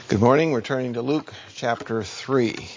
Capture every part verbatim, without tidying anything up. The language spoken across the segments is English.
Good morning. We're turning to Luke chapter three.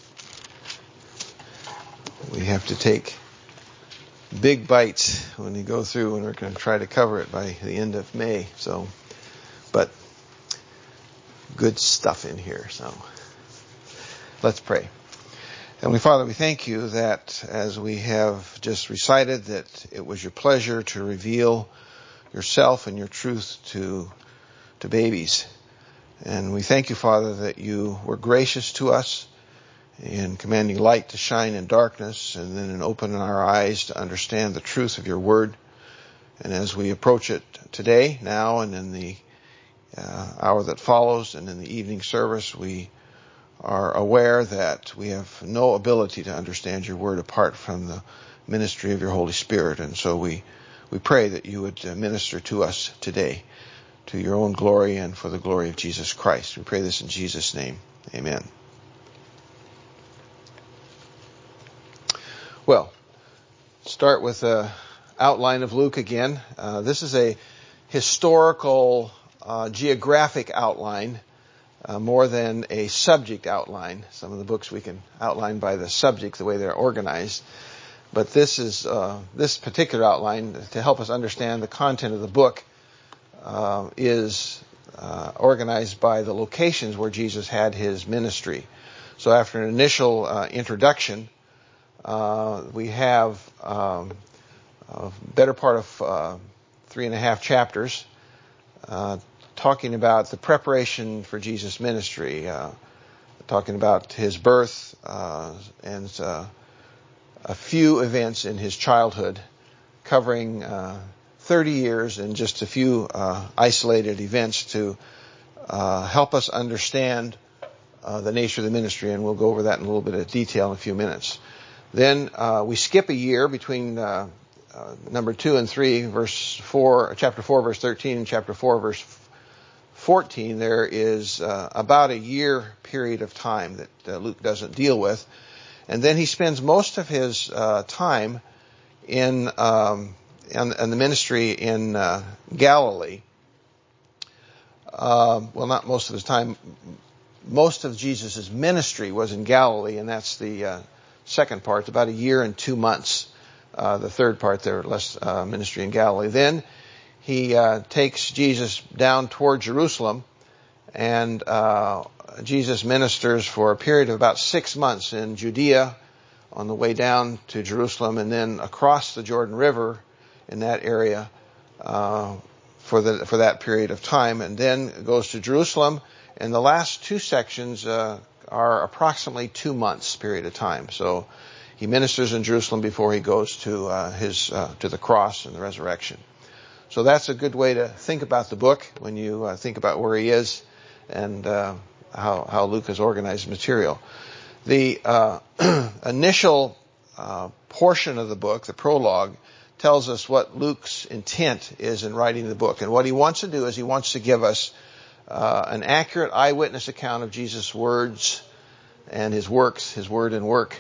We have to take big bites when we go through, and we're going to try to cover it by the end of May. So, but good stuff in here. So, let's pray. Heavenly Father, we thank you that as we have just recited that it was your pleasure to reveal yourself and your truth to to babies. And we thank you, Father, that you were gracious to us in commanding light to shine in darkness, and then in opening our eyes to understand the truth of your word. And as we approach it today, now, and in the uh, hour that follows, and in the evening service, we are aware that we have no ability to understand your word apart from the ministry of your Holy Spirit. And so we, we pray that you would minister to us today, to your own glory and for the glory of Jesus Christ. We pray this in Jesus' name. Amen. Well, start with an outline of Luke again. Uh, this is a historical, uh, geographic outline, uh, more than a subject outline. Some of the books we can outline by the subject, the way they're organized. But this is uh, this particular outline to help us understand the content of the book. Uh, is uh, organized by the locations where Jesus had his ministry. So after an initial uh, introduction, uh, we have um, a better part of uh, three and a half chapters uh, talking about the preparation for Jesus' ministry, uh, talking about his birth uh, and uh, a few events in his childhood, covering uh, thirty years and just a few uh, isolated events to uh, help us understand uh, the nature of the ministry, and we'll go over that in a little bit of detail in a few minutes. Then uh, we skip a year between uh, uh, number two and three, verse four, chapter four, verse thirteen, and chapter four, verse fourteen. There is uh, about a year period of time that uh, Luke doesn't deal with, and then he spends most of his uh, time in um, And, and the ministry in uh, Galilee. Uh, well, not most of his time. Most of Jesus' ministry was in Galilee, and that's the uh, second part, about a year and two months. Uh, the third part, there less uh, ministry in Galilee. Then he uh, takes Jesus down toward Jerusalem, and uh, Jesus ministers for a period of about six months in Judea on the way down to Jerusalem, and then across the Jordan River in that area uh, for the for that period of time, and then goes to Jerusalem. And the last two sections uh, are approximately two months period of time. So he ministers in Jerusalem before he goes to uh, his uh, to the cross and the resurrection. So that's a good way to think about the book when you uh, think about where he is and uh, how how Luke has organized material. The uh, initial uh, portion of the book, the prologue, tells us what Luke's intent is in writing the book. And what he wants to do is he wants to give us uh, an accurate eyewitness account of Jesus' words and his works, his word and work.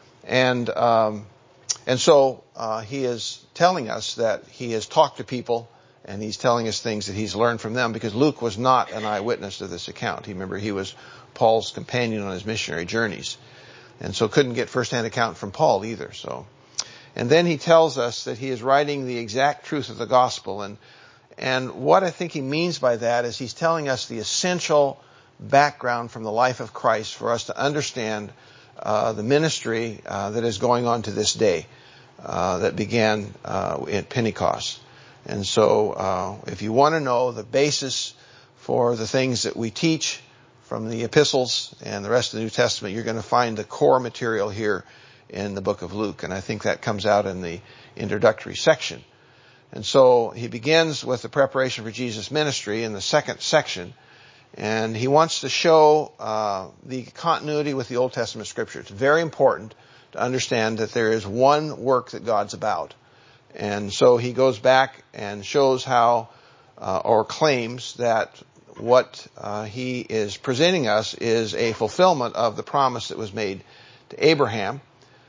And um, and so uh, he is telling us that he has talked to people, and he's telling us things that he's learned from them, because Luke was not an eyewitness to this account. He, remember, he was Paul's companion on his missionary journeys, and so couldn't get first-hand account from Paul either. So. And then he tells us that he is writing the exact truth of the gospel. And and what I think he means by that is he's telling us the essential background from the life of Christ for us to understand uh, the ministry uh, that is going on to this day uh, that began uh, at Pentecost. And so uh, if you want to know the basis for the things that we teach from the epistles and the rest of the New Testament, you're going to find the core material here in the book of Luke, and I think that comes out in the introductory section. And so he begins with the preparation for Jesus' ministry in the second section, and he wants to show uh, the continuity with the Old Testament Scripture. It's very important to understand that there is one work that God's about. And so he goes back and shows how, uh, or claims that what uh, he is presenting us is a fulfillment of the promise that was made to Abraham.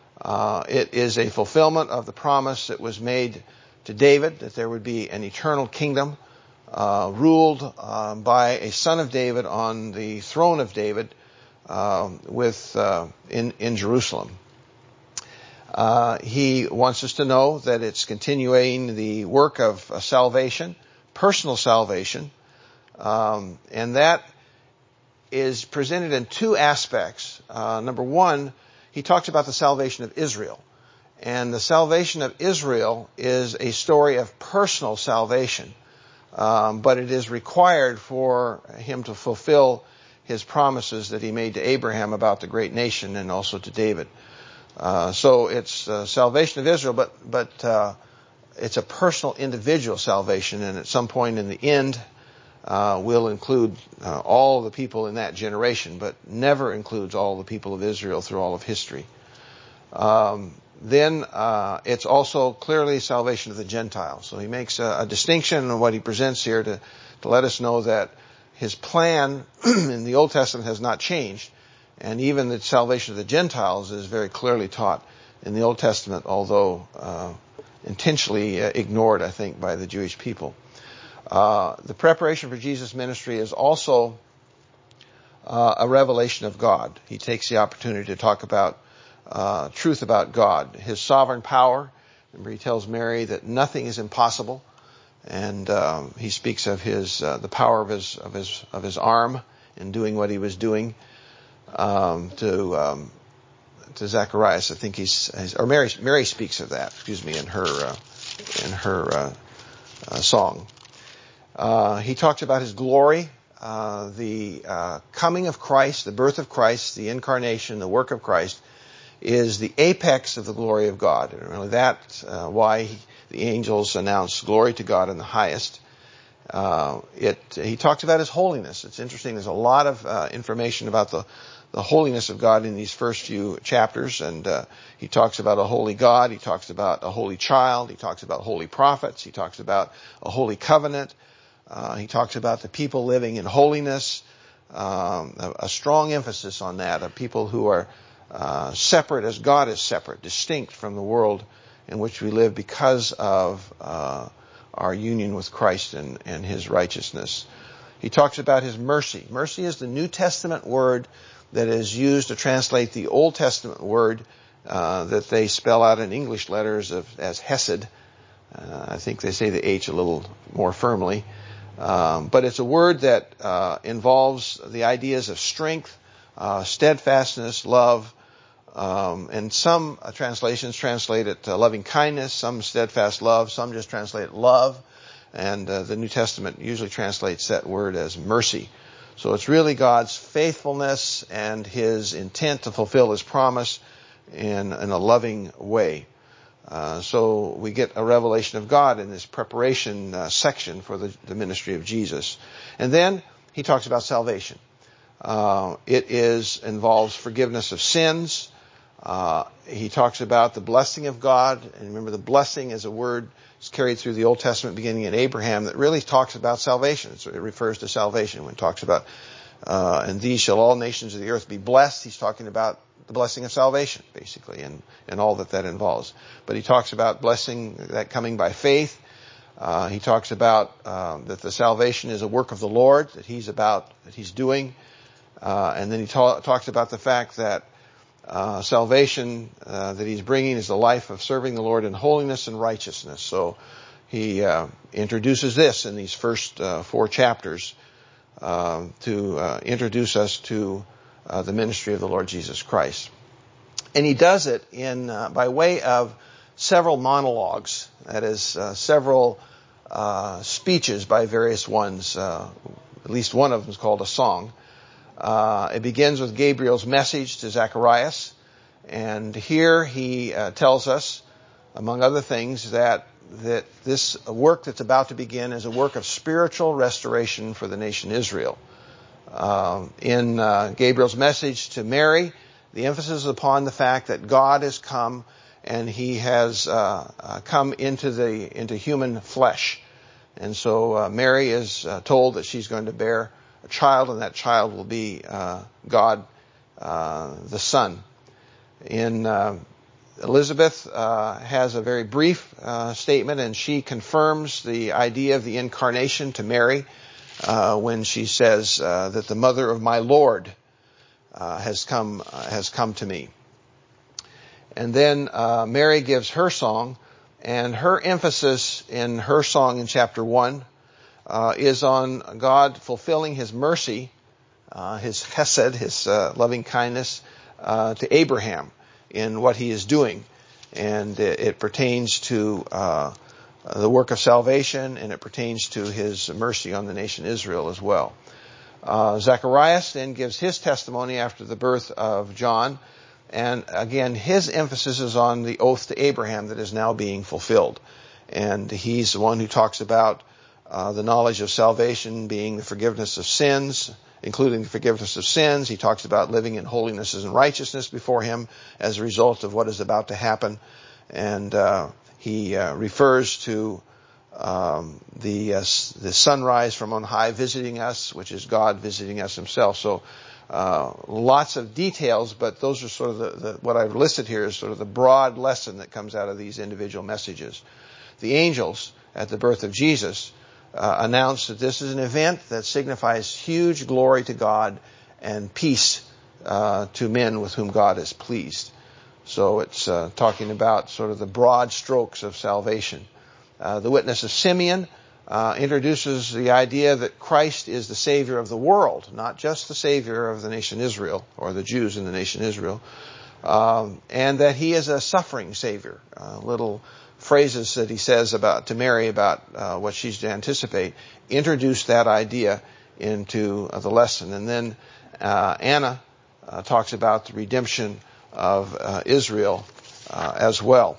Uh, it is a fulfillment of the promise that was made to David, that there would be an eternal kingdom uh, ruled uh, by a son of David on the throne of David uh, with uh, in, in Jerusalem. Uh, he wants us to know that it's continuing the work of uh, salvation, personal salvation, um, and that is presented in two aspects. Uh, number one, he talks about the salvation of Israel. And the salvation of Israel is a story of personal salvation. Um, but it is required for him to fulfill his promises that he made to Abraham about the great nation and also to David. Uh, so it's uh, salvation of Israel, but, but uh, it's a personal, individual salvation. And at some point in the end, Uh, will include uh, all the people in that generation, but never includes all the people of Israel through all of history. Um, then uh, it's also clearly salvation of the Gentiles. So he makes a, a distinction in what he presents here to, to let us know that his plan in the Old Testament has not changed, and even the salvation of the Gentiles is very clearly taught in the Old Testament, although uh, intentionally uh, ignored, I think, by the Jewish people. Uh, the preparation for Jesus' ministry is also uh, a revelation of God. He takes the opportunity to talk about uh, truth about God, his sovereign power. Remember, he tells Mary that nothing is impossible, and um, he speaks of his uh, the power of his of his of his arm in doing what he was doing um, to um, to Zacharias. I think he's or Mary Mary speaks of that. Excuse me, in her uh, in her uh, uh, song. Uh, he talks about his glory, uh, the uh, coming of Christ, the birth of Christ, the incarnation, the work of Christ is the apex of the glory of God. And really that's uh, why he, the angels announce glory to God in the highest. Uh, it, he talks about his holiness. It's interesting. There's a lot of uh, information about the, the holiness of God in these first few chapters. And uh, he talks about a holy God. He talks about a holy child. He talks about holy prophets. He talks about a holy covenant. Uh, he talks about the people living in holiness, um, a, a strong emphasis on that, of people who are uh, separate as God is separate, distinct from the world in which we live because of uh, our union with Christ and, and his righteousness. He talks about his mercy. Mercy is the New Testament word that is used to translate the Old Testament word uh, that they spell out in English letters of, as Hesed. Uh, I think they say the H a little more firmly. Um, but it's a word that uh, involves the ideas of strength, uh, steadfastness, love, um, and some uh, translations translate it uh, loving kindness, some steadfast love, some just translate it love, and uh, the New Testament usually translates that word as mercy. So it's really God's faithfulness and his intent to fulfill his promise in, in a loving way. Uh, so we get a revelation of God in this preparation uh, section for the, the ministry of Jesus. And then he talks about salvation. Uh, it is involves forgiveness of sins. Uh, he talks about the blessing of God. And remember, the blessing is a word that's carried through the Old Testament beginning in Abraham that really talks about salvation. So it refers to salvation when it talks about, uh, and these shall all nations of the earth be blessed. He's talking about the blessing of salvation, basically, and, and all that that involves. But he talks about blessing that coming by faith. Uh, he talks about um, that the salvation is a work of the Lord, that he's about, that he's doing. Uh, and then he ta- talks about the fact that uh, salvation uh, that he's bringing is the life of serving the Lord in holiness and righteousness. So he uh, introduces this in these first uh, four chapters uh, to uh, introduce us to Uh, the ministry of the Lord Jesus Christ. And he does it in uh, by way of several monologues, that is, uh, several uh, speeches by various ones. Uh, at least one of them is called a song. Uh, it begins with Gabriel's message to Zacharias. And here he uh, tells us, among other things, that that this work that's about to begin is a work of spiritual restoration for the nation Israel. Uh, in uh, Gabriel's message to Mary, the emphasis is upon the fact that God has come and he has uh, uh, come into the into human flesh. And so uh, Mary is uh, told that she's going to bear a child, and that child will be uh, God, uh, the Son. In uh, Elizabeth uh, has a very brief uh, statement, and she confirms the idea of the incarnation to Mary uh, when she says uh, that the mother of my Lord uh, has come uh, has come to me. And then uh, Mary gives her song, and her emphasis in her song in chapter one uh, is on God fulfilling His mercy, uh, His chesed, His uh, loving kindness uh, to Abraham in what He is doing. And it, it pertains to uh, the work of salvation, and it pertains to His mercy on the nation Israel as well. Uh, Zacharias then gives his testimony after the birth of John. And again, his emphasis is on the oath to Abraham that is now being fulfilled. And he's the one who talks about uh, the knowledge of salvation being the forgiveness of sins, including the forgiveness of sins. He talks about living in holiness and righteousness before Him as a result of what is about to happen. And uh, he uh, refers to um, the, uh, the sunrise from on high visiting us, which is God visiting us Himself. So uh, lots of details, but those are sort of the, the what I've listed here is sort of the broad lesson that comes out of these individual messages. The angels at the birth of Jesus Uh, announced that this is an event that signifies huge glory to God and peace uh, to men with whom God is pleased. So it's uh, talking about sort of the broad strokes of salvation. Uh, the witness of Simeon uh, introduces the idea that Christ is the Savior of the world, not just the Savior of the nation Israel or the Jews in the nation Israel, um, and that He is a suffering Savior. Uh, little phrases that he says about to Mary about uh, what she's to anticipate introduce that idea into uh, the lesson. And then uh, Anna uh, talks about the redemption of uh, Israel uh, as well.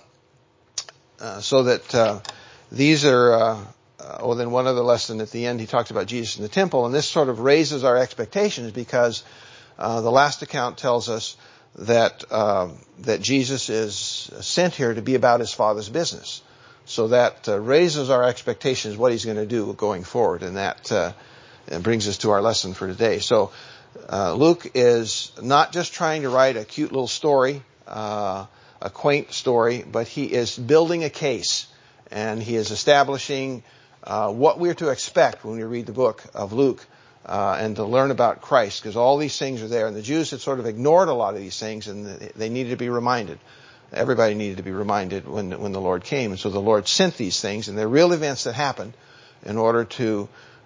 Uh, so that uh, these are, uh, uh, oh, then one other lesson at the end, he talks about Jesus in the temple. And this sort of raises our expectations because uh, the last account tells us that uh, that Jesus is sent here to be about His Father's business. So that uh, raises our expectations what He's going to do going forward, and that uh, brings us to our lesson for today. So uh, Luke is not just trying to write a cute little story, uh, a quaint story, but he is building a case, and he is establishing uh, what we're to expect when we read the book of Luke. Uh, and to learn about Christ, because all these things are there. And the Jews had sort of ignored a lot of these things, and they needed to be reminded. Everybody needed to be reminded when when the Lord came. And so the Lord sent these things, and they're real events that happened in order to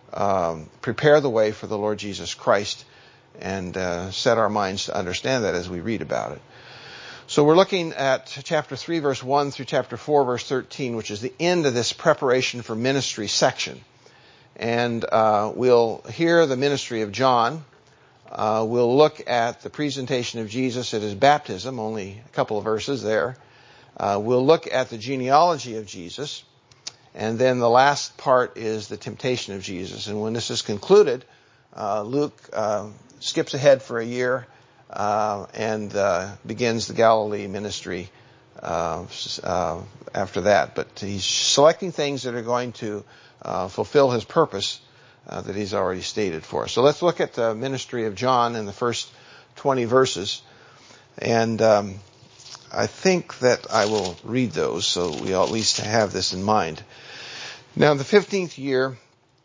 um, prepare the way for the Lord Jesus Christ and uh, set our minds to understand that as we read about it. So we're looking at chapter three, verse one through chapter four, verse thirteen, which is the end of this preparation for ministry section. And uh, we'll hear the ministry of John. Uh, we'll look at the presentation of Jesus at His baptism, only a couple of verses there. Uh, we'll look at the genealogy of Jesus. And then the last part is the temptation of Jesus. And when this is concluded, uh, Luke uh, skips ahead for a year uh, and uh, begins the Galilee ministry uh, uh, after that. But he's selecting things that are going to Uh, fulfill His purpose uh, that He's already stated for us. So let's look at the ministry of John in the first twenty verses. And um, I think that I will read those so we at least have this in mind. Now, in the fifteenth year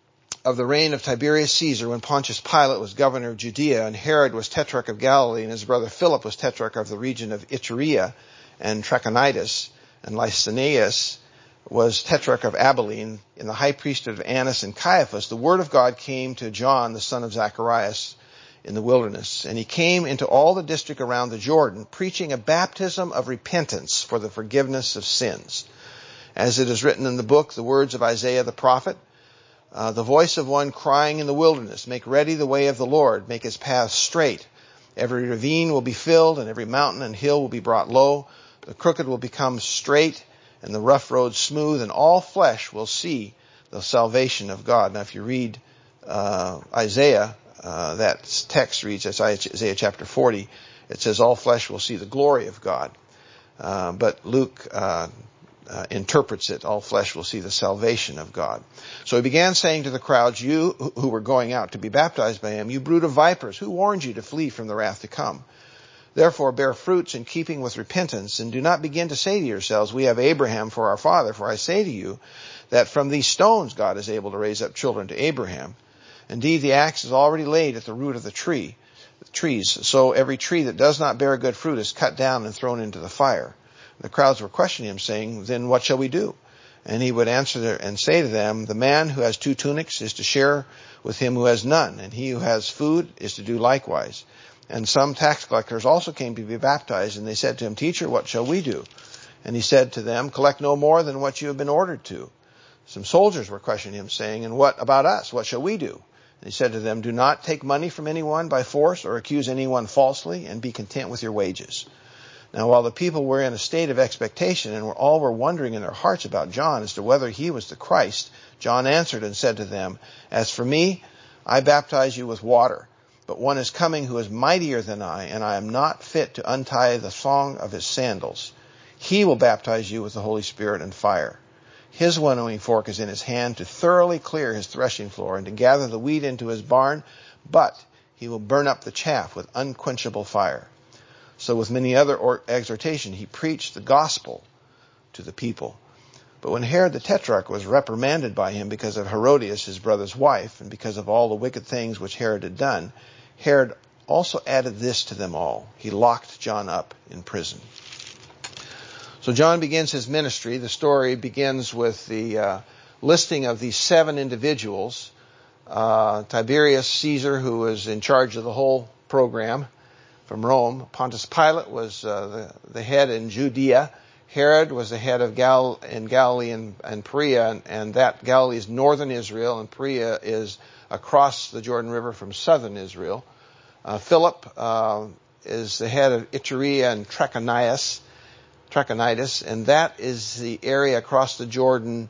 of the reign of Tiberius Caesar, when Pontius Pilate was governor of Judea, and Herod was tetrarch of Galilee, and his brother Philip was tetrarch of the region of Iturea and Trachonitis, and Lysanias was tetrarch of Abilene, in the high priesthood of Annas and Caiaphas, the word of God came to John, the son of Zacharias, in the wilderness. And he came into all the district around the Jordan, preaching a baptism of repentance for the forgiveness of sins. As it is written in the book, the words of Isaiah the prophet, uh, the voice of one crying in the wilderness, make ready the way of the Lord, make His path straight. Every ravine will be filled, and every mountain and hill will be brought low. The crooked will become straight, and the rough road smooth, and all flesh will see the salvation of God. Now, if you read uh, Isaiah, uh, that text reads, Isaiah chapter forty, it says all flesh will see the glory of God. Uh, but Luke uh, uh, interprets it, all flesh will see the salvation of God. So he began saying to the crowds, you who were going out to be baptized by Him, you brood of vipers, who warned you to flee from the wrath to come? Therefore bear fruits in keeping with repentance, and do not begin to say to yourselves, we have Abraham for our father, for I say to you that from these stones God is able to raise up children to Abraham. Indeed, the axe is already laid at the root of the tree, the trees, so every tree that does not bear good fruit is cut down and thrown into the fire. The crowds were questioning him, saying, then what shall we do? And he would answer and say to them, the man who has two tunics is to share with him who has none, and he who has food is to do likewise. And some tax collectors also came to be baptized, and they said to him, Teacher, what shall we do? And he said to them, collect no more than what you have been ordered to. Some soldiers were questioning him, saying, and what about us? What shall we do? And he said to them, do not take money from anyone by force or accuse anyone falsely, and be content with your wages. Now, while the people were in a state of expectation and were all were wondering in their hearts about John as to whether he was the Christ, John answered and said to them, as for me, I baptize you with water. But one is coming who is mightier than I, and I am not fit to untie the thong of his sandals. He will baptize you with the Holy Spirit and fire. His winnowing fork is in his hand to thoroughly clear his threshing floor and to gather the wheat into his barn, but he will burn up the chaff with unquenchable fire. So with many other exhortation, he preached the gospel to the people. But when Herod the Tetrarch was reprimanded by him because of Herodias, his brother's wife, and because of all the wicked things which Herod had done, Herod also added this to them all. He locked John up in prison. So John begins his ministry. The story begins with the uh, listing of these seven individuals. Uh, Tiberius Caesar, who was in charge of the whole program from Rome. Pontius Pilate was uh, the, the head in Judea. Herod was the head of Gal- in Galilee and, and Perea, and, and that Galilee is northern Israel, and Perea is across the Jordan River from southern Israel. Uh, Philip uh, is the head of Iturea and Trachonitis, Trachonitis, and that is the area across the Jordan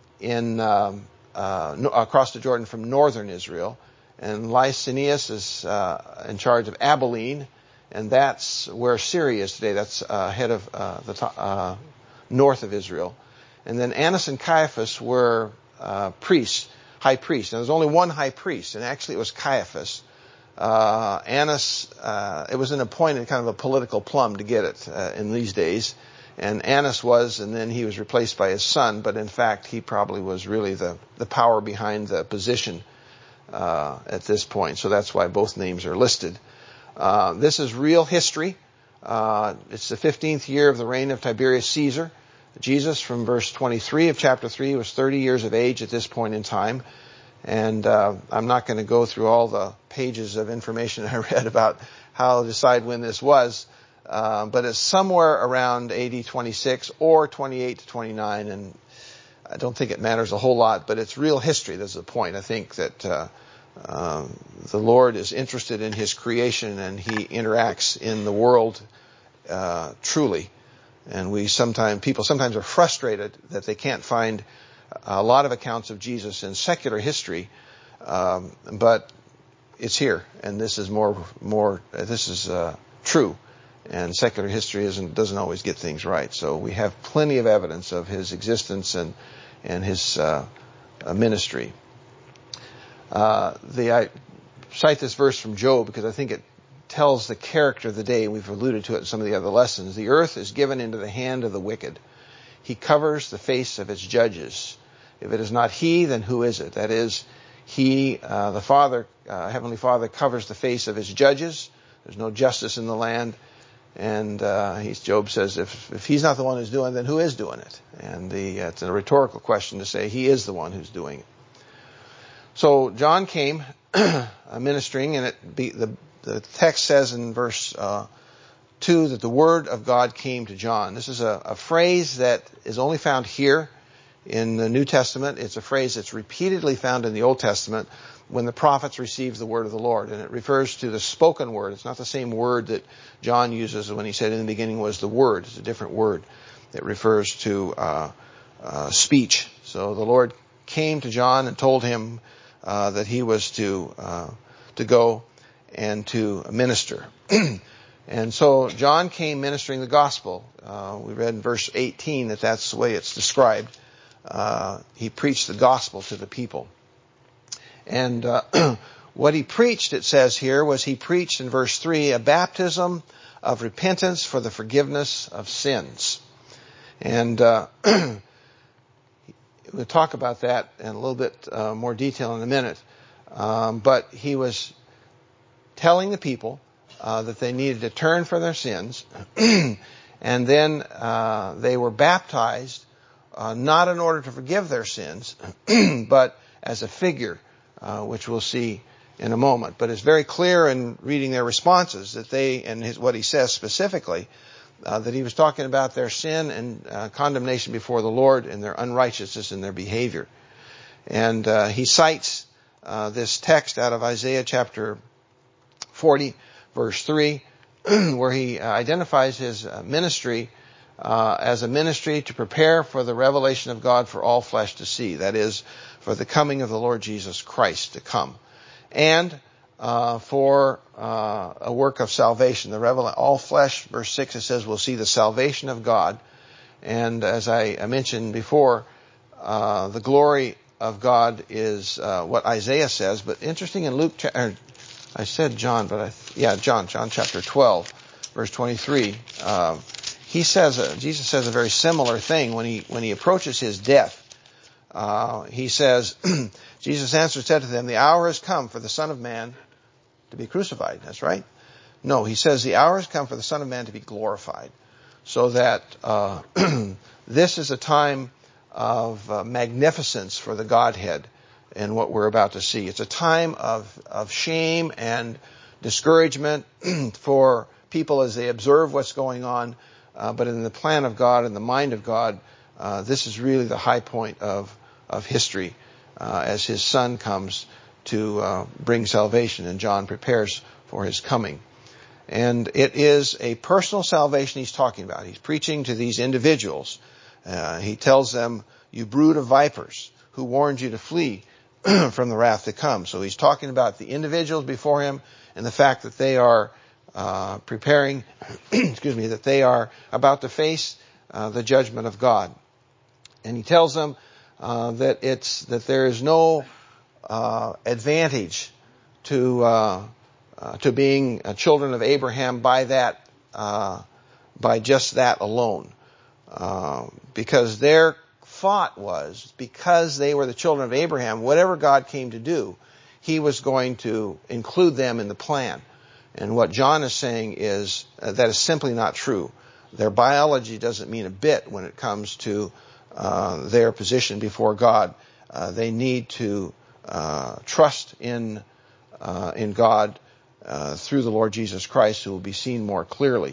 in um, uh, no, across the Jordan from northern Israel. And Lysanias is uh, in charge of Abilene, and that's where Syria is today. That's uh, head of uh, the uh, north of Israel. And then Annas and Caiaphas were uh, priests, high priests. Now, there's only one high priest, and actually it was Caiaphas. Uh, Annas, uh, it was an appointed kind of a political plum to get it uh, in these days. And Annas was, and then he was replaced by his son, but in fact he probably was really the, the power behind the position uh, at this point. So that's why both names are listed. Uh, this is real history. Uh, it's the fifteenth year of the reign of Tiberius Caesar. Jesus, from verse twenty-three of chapter three, was thirty years of age at this point in time. And uh, I'm not going to go through all the pages of information I read about how to decide when this was. Uh, but it's somewhere around A D twenty-six or twenty-eight to twenty-nine, and I don't think it matters a whole lot, but it's real history. That's the point. I think that uh, uh, the Lord is interested in His creation, and He interacts in the world uh, truly. And we sometimes, people sometimes are frustrated that they can't find a lot of accounts of Jesus in secular history, um, but it's here, and this is more, more. This is uh, true. And secular history isn't, doesn't always get things right. So we have plenty of evidence of his existence and and his uh, uh, ministry. Uh, the, I cite this verse from Job because I think it tells the character of the day. We've alluded to it in some of the other lessons. The earth is given into the hand of the wicked. He covers the face of its judges. If it is not he, then who is it? That is, he, uh, the Father, uh, Heavenly Father, covers the face of his judges. There's no justice in the land. And uh, he's, Job says, if, if he's not the one who's doing it, then who is doing it? And the, uh, it's a rhetorical question to say he is the one who's doing it. So John came ministering, and it be, the, the text says in verse uh, two that the word of God came to John. This is a, a phrase that is only found here in the New Testament. It's a phrase that's repeatedly found in the Old Testament when the prophets received the word of the Lord. And it refers to the spoken word. It's not the same word that John uses when he said in the beginning was the word. It's a different word. It refers to uh, uh, speech. So the Lord came to John and told him uh, that he was to uh, to go and to minister. And so John came ministering the gospel. Uh, we read in verse eighteen that that's the way it's described. Uh, he preached the gospel to the people. And uh, what he preached, it says here, was he preached in verse three, a baptism of repentance for the forgiveness of sins. And uh, we'll talk about that in a little bit uh, more detail in a minute. Um, but he was telling the people uh, that they needed to turn from their sins, and then uh, they were baptized, uh, not in order to forgive their sins, but as a figure, uh, which we'll see in a moment. But it's very clear in reading their responses that they, and his, what he says specifically, uh, that he was talking about their sin and uh, condemnation before the Lord and their unrighteousness in their behavior. And uh, he cites uh, this text out of Isaiah chapter forty, verse three, where he identifies his ministry uh, as a ministry to prepare for the revelation of God for all flesh to see. That is, for the coming of the Lord Jesus Christ to come. And uh, for uh, a work of salvation. The revel- all flesh, verse six, it says, will see the salvation of God. And as I, I mentioned before, uh, the glory of God is uh, what Isaiah says. But interesting in Luke, cha- er, I said John, but I, yeah, John, John chapter twelve, verse twenty-three. Uh, he says, uh, Jesus says a very similar thing when he when he approaches his death. Uh, he says, Jesus answered, said to them, the hour has come for the Son of Man to be crucified. That's right. No, he says the hour has come for the Son of Man to be glorified. So that uh, this is a time of uh, magnificence for the Godhead in what we're about to see. It's a time of, of shame and discouragement for people as they observe what's going on. Uh, but in the plan of God and the mind of God, uh, this is really the high point of, of history uh, as his Son comes to uh, bring salvation, and John prepares for his coming. And it is a personal salvation he's talking about. He's preaching to these individuals. Uh, he tells them, you brood of vipers, who warned you to flee from the wrath to come. So he's talking about the individuals before him and the fact that they are uh, preparing, excuse me, that they are about to face uh, the judgment of God. And he tells them uh, that it's that there is no uh, advantage to uh, uh, to being uh, children of Abraham by that uh, by just that alone, uh, because their thought was, because they were the children of Abraham, whatever God came to do, he was going to include them in the plan. And what John is saying is uh, that is simply not true. Their biology doesn't mean a bit when it comes to uh, their position before God. Uh, they need to uh, trust in uh, in God uh, through the Lord Jesus Christ, who will be seen more clearly.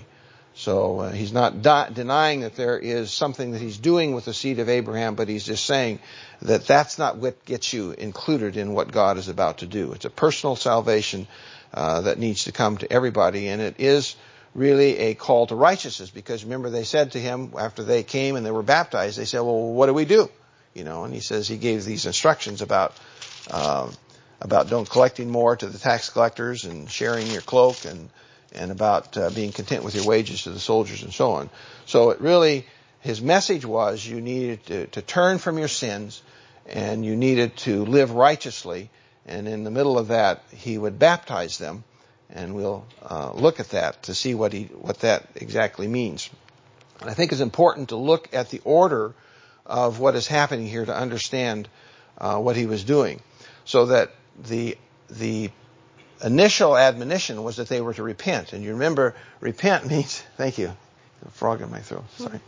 So uh, he's not di- denying that there is something that he's doing with the seed of Abraham, but he's just saying that that's not what gets you included in what God is about to do. It's a personal salvation uh, that needs to come to everybody, and it is really a call to righteousness, because remember they said to him after they came and they were baptized, they said, well, what do we do? You know, and he says he gave these instructions about uh, about don't collecting more to the tax collectors and sharing your cloak, and and about uh, being content with your wages to the soldiers and so on. So it really, his message was you needed to, to turn from your sins and you needed to live righteously. And in the middle of that, he would baptize them. And we'll uh, look at that to see what he what that exactly means. And I think it's important to look at the order of what is happening here to understand uh, what he was doing. So that the the initial admonition was that they were to repent. And you remember, repent means, thank you, a frog in my throat, sorry.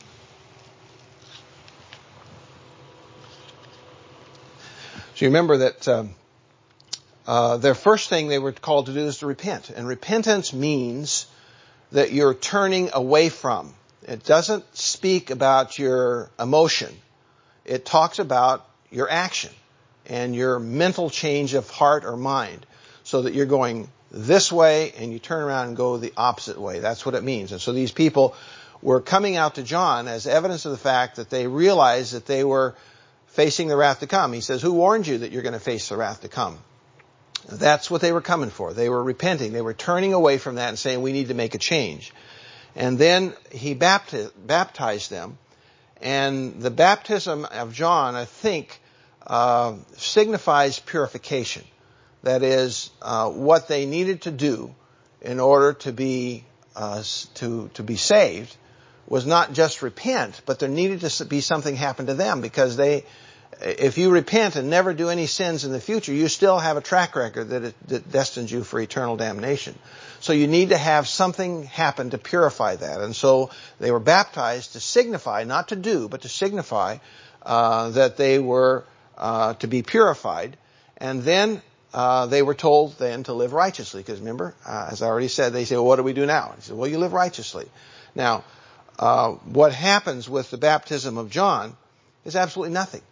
So you remember that um, uh, their first thing they were called to do is to repent. And repentance means that you're turning away from. It doesn't speak about your emotion. It talks about your action and your mental change of heart or mind, so that you're going this way and you turn around and go the opposite way. That's what it means. And so these people were coming out to John as evidence of the fact that they realized that they were facing the wrath to come. He says, who warned you that you're going to face the wrath to come? That's what they were coming for. They were repenting. They were turning away from that and saying, we need to make a change. And then he baptized them. And the baptism of John, I think, uh, signifies purification. That is uh, what they needed to do in order to be uh, to to be saved was not just repent, but there needed to be something happen to them, because they, if you repent and never do any sins in the future, you still have a track record that, it, that destines you for eternal damnation. So you need to have something happen to purify that. And so they were baptized to signify, not to do, but to signify uh, that they were uh, to be purified. And then uh, they were told then to live righteously. Because remember, uh, as I already said, they say, well, what do we do now? He said, well, you live righteously. Now, uh, what happens with the baptism of John is absolutely nothing.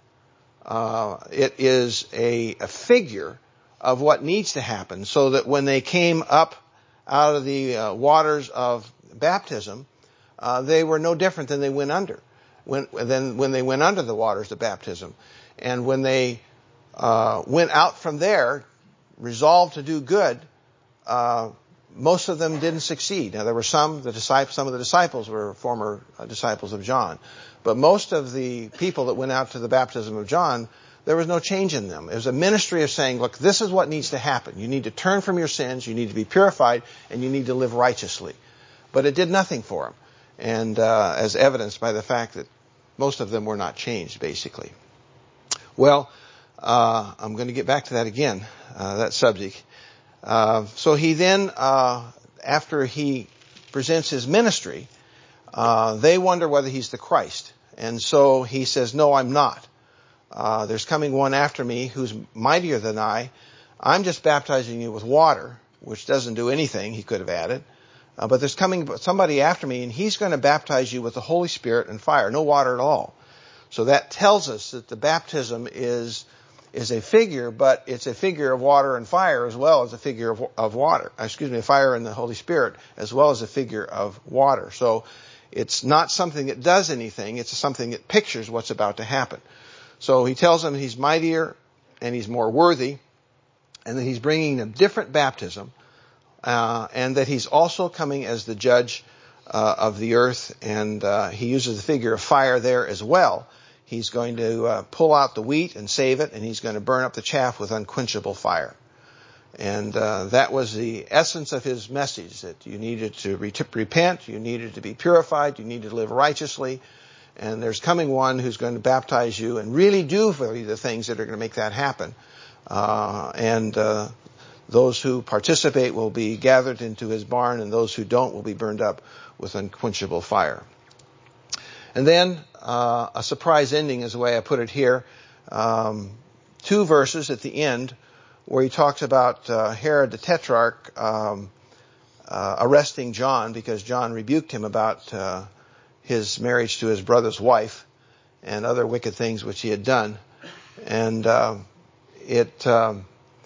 Uh, it is a, a figure of what needs to happen, so that when they came up out of the uh, waters of baptism, uh, they were no different than they went under, when, than when they went under the waters of baptism. And when they uh, went out from there, resolved to do good, uh, most of them didn't succeed. Now, there were some, the disciples, some of the disciples were former uh, disciples of John. But most of the people that went out to the baptism of John, there was no change in them. It was a ministry of saying, look, this is what needs to happen. You need to turn from your sins, you need to be purified, and you need to live righteously. But it did nothing for them. And uh, as evidenced by the fact that most of them were not changed, basically. Well, uh, I'm going to get back to that again, uh, that subject. Uh, so he then, uh, after he presents his ministry, uh, they wonder whether he's the Christ. And so he says, no, I'm not. Uh, there's coming one after me who's mightier than I. I'm just baptizing you with water, which doesn't do anything, he could have added. Uh, but there's coming somebody after me, and he's going to baptize you with the Holy Spirit and fire. No water at all. So that tells us that the baptism is is a figure, but it's a figure of water and fire as well as a figure of, of water. Excuse me, fire and the Holy Spirit as well as a figure of water. So it's not something that does anything. It's something that pictures what's about to happen. So he tells them he's mightier and he's more worthy, and that he's bringing a different baptism, uh, and that he's also coming as the judge uh, of the earth. And uh, he uses the figure of fire there as well. He's going to uh, pull out the wheat and save it, and he's going to burn up the chaff with unquenchable fire. And uh, that was the essence of his message, that you needed to re- repent, you needed to be purified, you needed to live righteously, and there's coming one who's going to baptize you and really do for you the things that are going to make that happen. Uh, and uh, those who participate will be gathered into his barn, and those who don't will be burned up with unquenchable fire. And then uh, a surprise ending is the way I put it here. Um, two verses at the end where he talks about uh, Herod the Tetrarch um, uh, arresting John because John rebuked him about uh, his marriage to his brother's wife and other wicked things which he had done. And uh, it um,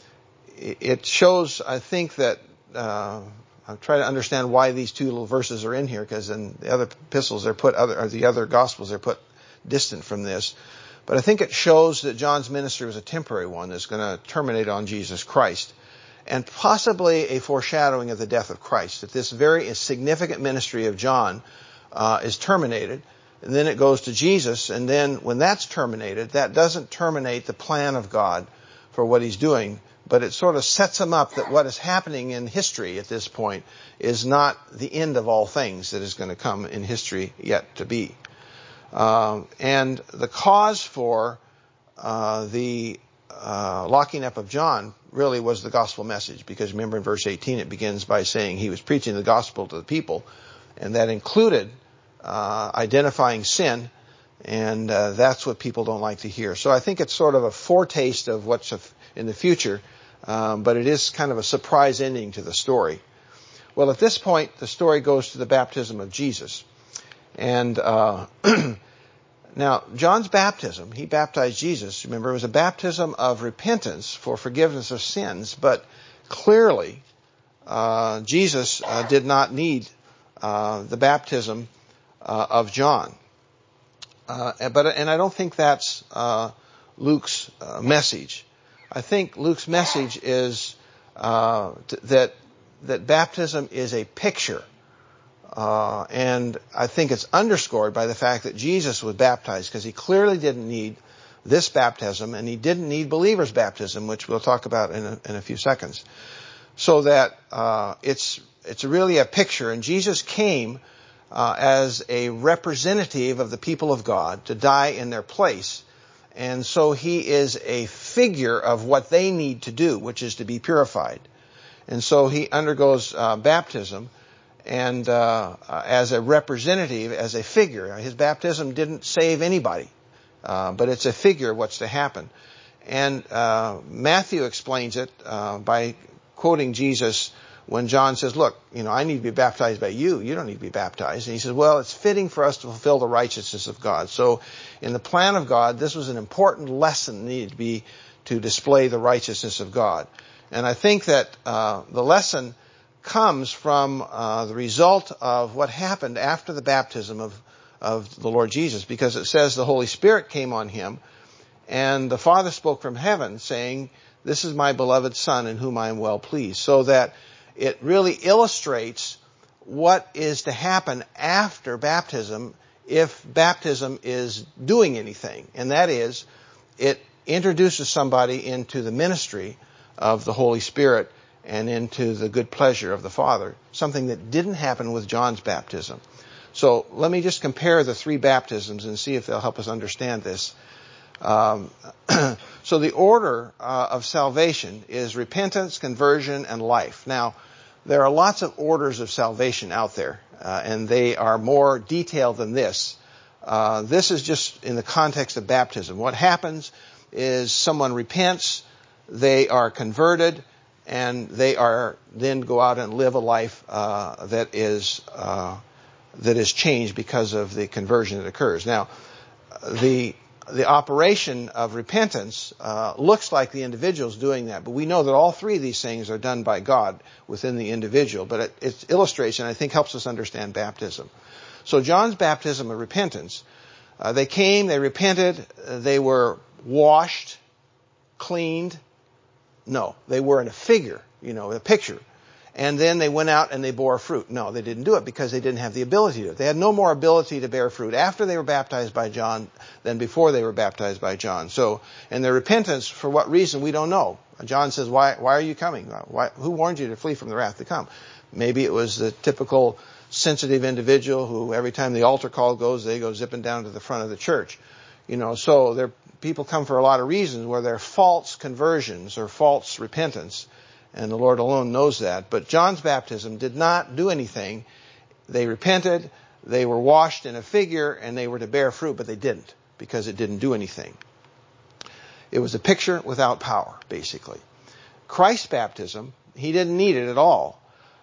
it shows, I think, that uh, I'm trying to understand why these two little verses are in here, because in the other epistles they're put other, or the other gospels they're put distant from this. But I think it shows that John's ministry was a temporary one that's going to terminate on Jesus Christ, and possibly a foreshadowing of the death of Christ. That this very significant ministry of John uh, is terminated, and then it goes to Jesus, and then when that's terminated, that doesn't terminate the plan of God for what he's doing, but it sort of sets him up that what is happening in history at this point is not the end of all things that is going to come in history yet to be. Um, and the cause for uh, the uh, locking up of John really was the gospel message, because remember in verse eighteen it begins by saying he was preaching the gospel to the people, and that included uh, identifying sin, and uh, that's what people don't like to hear. So I think it's sort of a foretaste of what's in the future, um, but it is kind of a surprise ending to the story. Well, at this point the story goes to the baptism of Jesus. And uh, now, John's baptism, he baptized Jesus. Remember, it was a baptism of repentance for forgiveness of sins. But clearly, uh, Jesus uh, did not need uh, the baptism uh, of John. Uh, but and I don't think that's uh, Luke's uh, message. I think Luke's message is uh, t- that that baptism is a picture. Uh, and I think it's underscored by the fact that Jesus was baptized, because he clearly didn't need this baptism, and he didn't need believers' baptism, which we'll talk about in a, in a few seconds. so that uh, it's it's really a picture. And Jesus came uh, as a representative of the people of God to die in their place. And so he is a figure of what they need to do, which is to be purified. And so he undergoes uh, baptism and uh, as a representative, as a figure. His baptism didn't save anybody, uh, but it's a figure of what's to happen. And uh, Matthew explains it uh, by quoting Jesus when John says, look, you know, I need to be baptized by you. You don't need to be baptized. And he says, well, it's fitting for us to fulfill the righteousness of God. So in the plan of God, this was an important lesson needed to be to display the righteousness of God. And I think that uh, the lesson comes from uh, the result of what happened after the baptism of, of the Lord Jesus, because it says the Holy Spirit came on him, and the Father spoke from heaven saying, this is my beloved Son in whom I am well pleased. So that it really illustrates what is to happen after baptism if baptism is doing anything. And that is, it introduces somebody into the ministry of the Holy Spirit and into the good pleasure of the Father, something that didn't happen with John's baptism. So let me just compare the three baptisms and see if they'll help us understand this. Um, so the order uh, of salvation is repentance, conversion, and life. Now, there are lots of orders of salvation out there, uh, and they are more detailed than this. Uh, this is just in the context of baptism. What happens is someone repents, they are converted, and they are then go out and live a life uh, that is uh, that is changed because of the conversion that occurs. Now, the the operation of repentance uh, looks like the individual's doing that, but we know that all three of these things are done by God within the individual. But it, it illustrates and I think helps us understand baptism. So John's baptism of repentance, uh, they came, they repented, uh, they were washed, cleaned. No, they were in a figure, you know, a picture. And then they went out and they bore fruit. No, they didn't do it because they didn't have the ability to. They had no more ability to bear fruit after they were baptized by John than before they were baptized by John. So, and their repentance, for what reason, we don't know. John says, why, why are you coming? Why, who warned you to flee from the wrath to come? Maybe it was the typical sensitive individual who every time the altar call goes, they go zipping down to the front of the church. You know, so there, people come for a lot of reasons where they're false conversions or false repentance. And the Lord alone knows that. But John's baptism did not do anything. They repented, they were washed in a figure, and they were to bear fruit, but they didn't because it didn't do anything. It was a picture without power, basically. Christ's baptism, he didn't need it at all.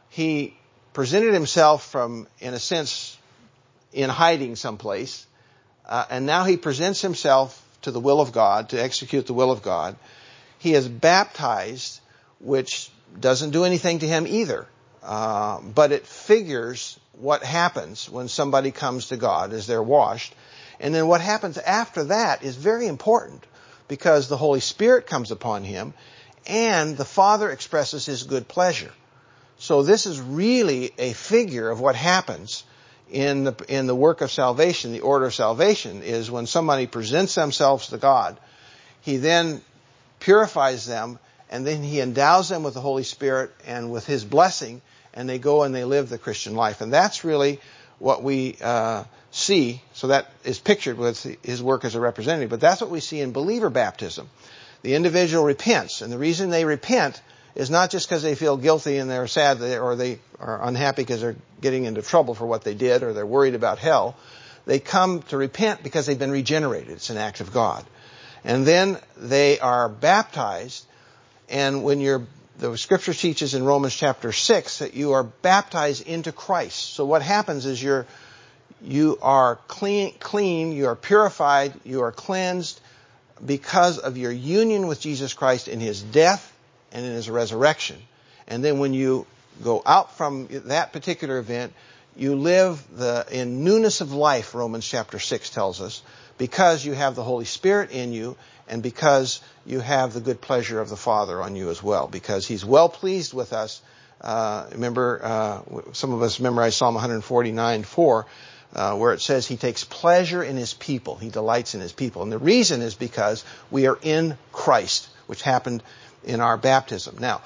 He presented himself from, in a sense, in hiding someplace, uh, and now he presents himself to the will of God, to execute the will of God. He is baptized, which doesn't do anything to him either. Uh, but it figures what happens when somebody comes to God as they're washed. And then what happens after that is very important because the Holy Spirit comes upon him and the Father expresses his good pleasure. So this is really a figure of what happens in the, in the work of salvation. The order of salvation is when somebody presents themselves to God, he then purifies them, and then he endows them with the Holy Spirit and with his blessing, and they go and they live the Christian life. And that's really what we uh, see. So that is pictured with his work as a representative. But that's what we see in believer baptism. The individual repents. And the reason they repent is not just because they feel guilty and they're sad or they are unhappy because they're getting into trouble for what they did or they're worried about hell. They come to repent because they've been regenerated. It's an act of God. And then they are baptized. And when you're, the scripture teaches in Romans chapter six that you are baptized into Christ. So what happens is you're, you are clean, clean, you are purified, you are cleansed because of your union with Jesus Christ in his death and in his resurrection. And then when you go out from that particular event, you live the, in newness of life, Romans chapter six tells us, because you have the Holy Spirit in you and because you have the good pleasure of the Father on you as well, because he's well pleased with us. Uh, remember, uh, some of us memorize Psalm one forty-nine four, uh, where it says he takes pleasure in his people. He delights in his people. And the reason is because we are in Christ, which happened in our baptism. Now,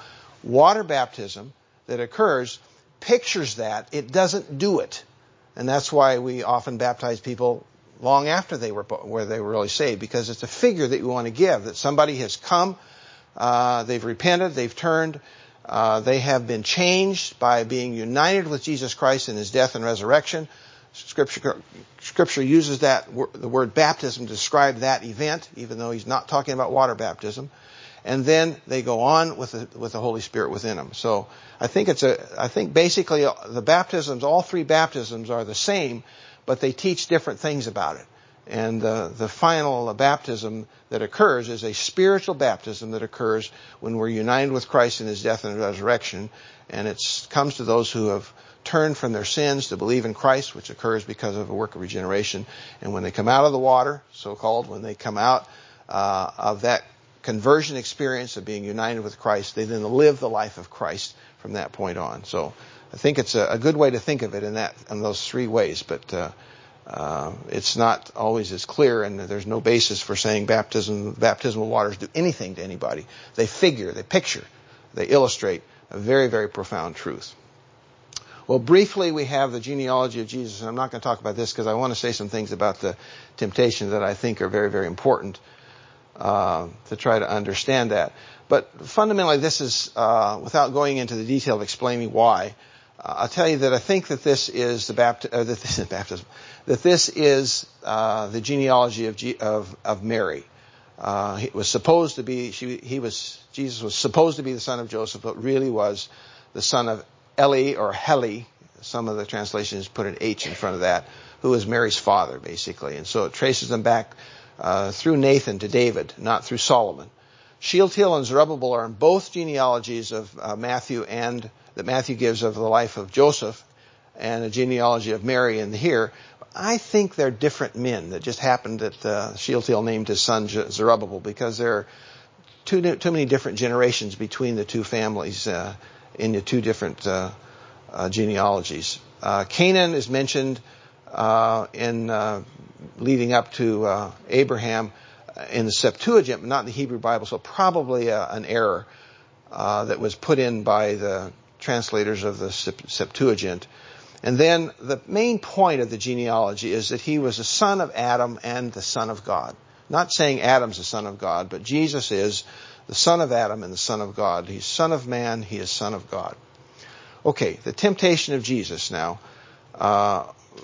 water baptism that occurs pictures that. It doesn't do it. And that's why we often baptize people long after they were where they were really saved, because it's a figure that you want to give, that somebody has come, uh, they've repented, they've turned, uh, they have been changed by being united with Jesus Christ in his death and resurrection. Scripture, Scripture uses that the word baptism to describe that event, even though he's not talking about water baptism. And then they go on with the, with the Holy Spirit within them. So I think it's a, I think basically the baptisms, all three baptisms are the same, but they teach different things about it. And the, the final baptism that occurs is a spiritual baptism that occurs when we're united with Christ in his death and resurrection. And it comes to those who have turned from their sins to believe in Christ, which occurs because of a work of regeneration. And when they come out of the water, so-called, when they come out uh, of that conversion experience of being united with Christ, they then live the life of Christ from that point on. So I think it's a, a good way to think of it in that, in those three ways, but uh, uh, it's not always as clear, and there's no basis for saying baptism, baptismal waters do anything to anybody. They figure, they picture, they illustrate a very, very profound truth. Well, briefly, we have the genealogy of Jesus, and I'm not going to talk about this because I want to say some things about the temptation that I think are very, very important uh, to try to understand that. But fundamentally, this is, uh, without going into the detail of explaining why, uh, I'll tell you that I think that this is the bapti- uh, that this is baptism, that this is uh, the genealogy of, G- of, of Mary. Uh, he was supposed to be, she, he was, Jesus was supposed to be the son of Joseph, but really was the son of Eli or Heli. Some of the translations put an H in front of that, who is Mary's father, basically. And so it traces them back uh, through Nathan to David, not through Solomon. Shealtiel and Zerubbabel are in both genealogies of uh, Matthew, and that Matthew gives of the life of Joseph, and a genealogy of Mary in here. I think they're different men that just happened that uh, Shealtiel named his son Zerubbabel, because there are too, too many different generations between the two families uh, in the two different uh, uh, genealogies. Uh, Canaan is mentioned uh, in uh, leading up to uh, Abraham in the Septuagint, but not in the Hebrew Bible, so probably uh, an error uh, that was put in by the translators of the Septuagint. And then the main point of the genealogy is that he was the son of Adam and the son of God. Not saying Adam's the son of God, but Jesus is the son of Adam and the son of God. He's son of man, he is son of God. Okay, the temptation of Jesus now. Uh,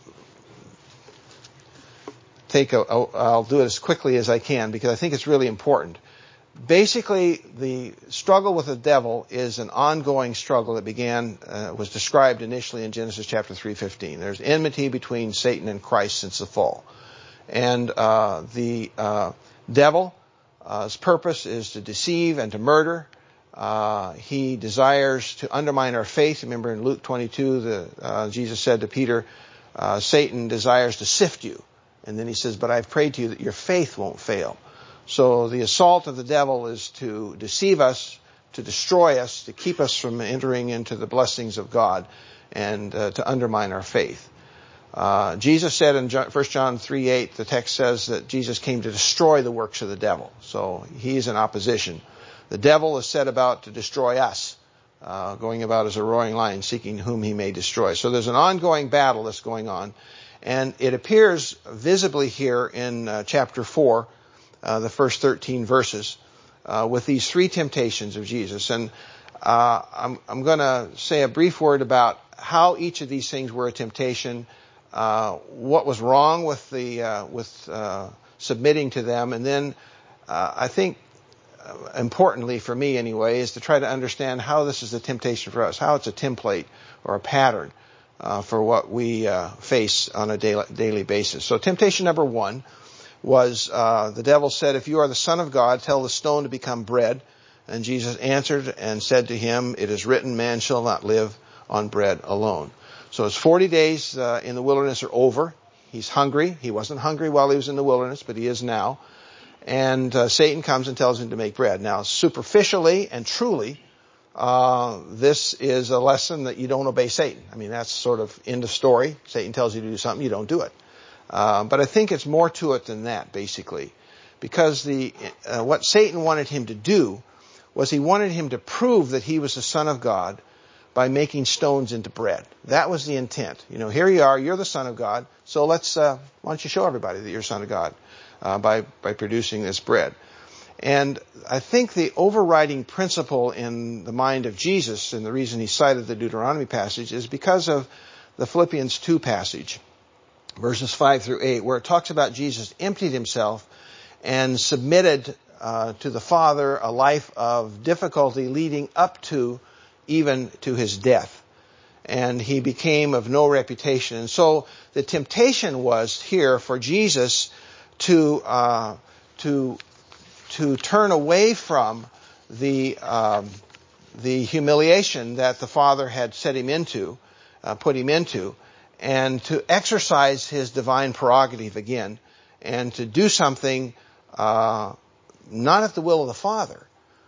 take a, a, I'll do it as quickly as I can because I think it's really important. Basically, the struggle with the devil is an ongoing struggle that began, uh, was described initially in Genesis chapter three fifteen. There's enmity between Satan and Christ since the fall. And uh, the uh, devil's uh, purpose is to deceive and to murder. Uh, he desires to undermine our faith. Remember in Luke twenty-two, the, uh, Jesus said to Peter, uh, Satan desires to sift you. And then he says, but I've prayed to you that your faith won't fail. So the assault of the devil is to deceive us, to destroy us, to keep us from entering into the blessings of God, and uh, to undermine our faith. Uh, Jesus said in First John three eight, the text says that Jesus came to destroy the works of the devil. So he's in opposition. The devil is set about to destroy us, uh, going about as a roaring lion, seeking whom he may destroy. So there's an ongoing battle that's going on. And it appears visibly here in uh, chapter four, uh, the first thirteen verses, uh, with these three temptations of Jesus. And uh, I'm, I'm going to say a brief word about how each of these things were a temptation, uh, what was wrong with the uh, with uh, submitting to them, and then uh, I think uh, importantly for me anyway is to try to understand how this is a temptation for us, how it's a template or a pattern Uh, for what we uh, face on a daily, daily basis. So temptation number one was uh, the devil said, if you are the Son of God, tell the stone to become bread. And Jesus answered and said to him, it is written, man shall not live on bread alone. So his forty days uh, in the wilderness are over. He's hungry. He wasn't hungry while he was in the wilderness, but he is now. And uh, Satan comes and tells him to make bread. Now, superficially and truly, Uh, this is a lesson that you don't obey Satan. I mean, that's sort of end of story. Satan tells you to do something, you don't do it. Uh, but I think it's more to it than that, basically. Because the uh, what Satan wanted him to do was he wanted him to prove that he was the Son of God by making stones into bread. That was the intent. You know, here you are, you're the Son of God, so let's, uh, why don't you show everybody that you're the Son of God uh, by, by producing this bread. And I think the overriding principle in the mind of Jesus, and the reason he cited the Deuteronomy passage, is because of the Philippians two passage, verses five through eight, where it talks about Jesus emptied himself and submitted uh, to the Father a life of difficulty leading up to even to his death. And he became of no reputation. And so the temptation was here for Jesus to uh, to to turn away from the um, the humiliation that the Father had set him into, uh, put him into, and to exercise his divine prerogative again, and to do something uh, not at the will of the Father,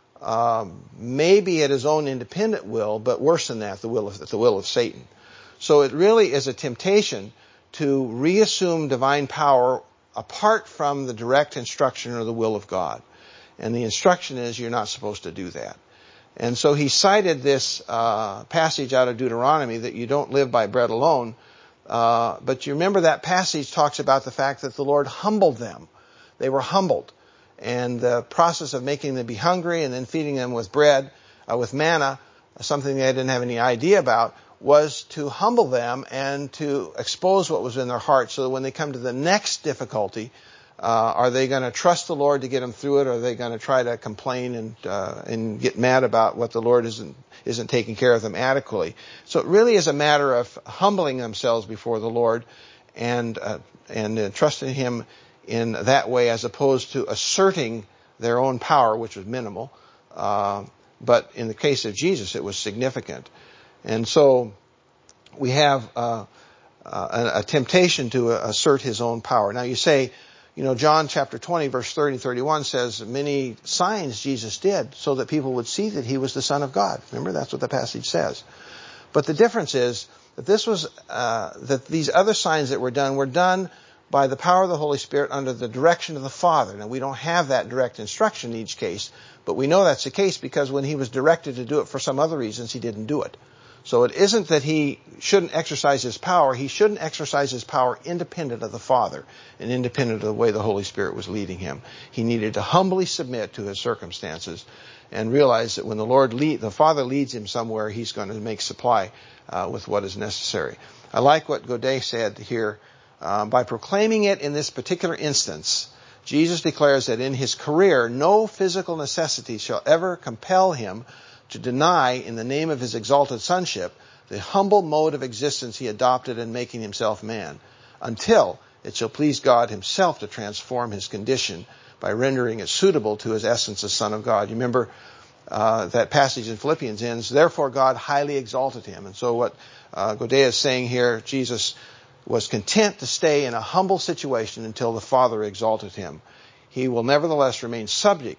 um, maybe at his own independent will, but worse than that, the will of the will of Satan. So it really is a temptation to reassume divine power apart from the direct instruction or the will of God. And the instruction is you're not supposed to do that. And so he cited this uh, passage out of Deuteronomy that you don't live by bread alone. Uh, but you remember that passage talks about the fact that the Lord humbled them. They were humbled. And the process of making them be hungry and then feeding them with bread, uh, with manna, something they didn't have any idea about, was to humble them and to expose what was in their hearts so that when they come to the next difficulty, Uh, are they going to trust the Lord to get them through it, or are they going to try to complain and uh, and get mad about what the Lord isn't isn't taking care of them adequately? So it really is a matter of humbling themselves before the Lord and uh, and uh, trusting Him in that way, as opposed to asserting their own power, which was minimal. Uh, but in the case of Jesus, it was significant. And so we have uh, uh, a, a temptation to assert His own power. Now you say, you know, John chapter twenty, verse thirty and thirty-one says many signs Jesus did so that people would see that He was the Son of God. Remember, that's what the passage says. But the difference is that this was, uh, that these other signs that were done were done by the power of the Holy Spirit under the direction of the Father. Now, we don't have that direct instruction in each case, but we know that's the case because when He was directed to do it for some other reasons, He didn't do it. So it isn't that He shouldn't exercise His power. He shouldn't exercise His power independent of the Father and independent of the way the Holy Spirit was leading Him. He needed to humbly submit to His circumstances and realize that when the Lord lead, the Father leads Him somewhere, He's going to make supply uh, with what is necessary. I like what Godet said here. Uh, by proclaiming it in this particular instance, Jesus declares that in His career, no physical necessity shall ever compel Him to deny, in the name of His exalted sonship, the humble mode of existence He adopted in making Himself man, until it shall please God Himself to transform His condition by rendering it suitable to His essence as Son of God. You remember uh, that passage in Philippians ends, therefore God highly exalted Him. And so what uh, Godet is saying here, Jesus was content to stay in a humble situation until the Father exalted Him. He will nevertheless remain subject